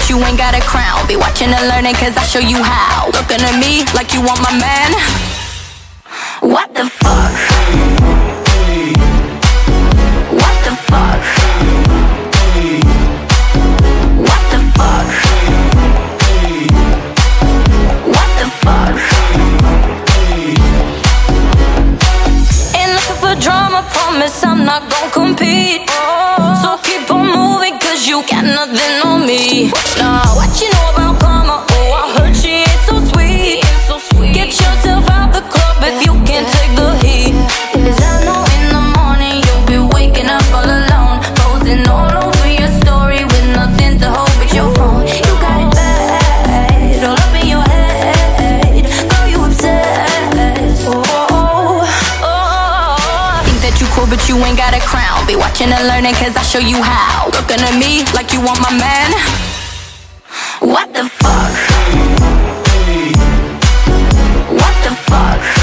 but you ain't got a crown. Be watching and learning, cause I show you how. Looking at me like you want my man. What the fuck? What the fuck? What the fuck? What the fuck? Ain't looking for drama, promise I'm not gon' compete. So keep on moving, cause you got nothing on me. Nah, what you know about karma? Oh, I heard she ain't so sweet. Get yourself out the club if you can't take the heat. Cause I know in the morning you'll be waking up all alone, posing all over your story with nothing to hold but your phone. You got it bad, all up in your head. Girl, you obsessed. Think that you cool but you ain't got a crown. Be watching and learning, cause I show you how. Looking at me like you want my man. What the fuck? What the fuck?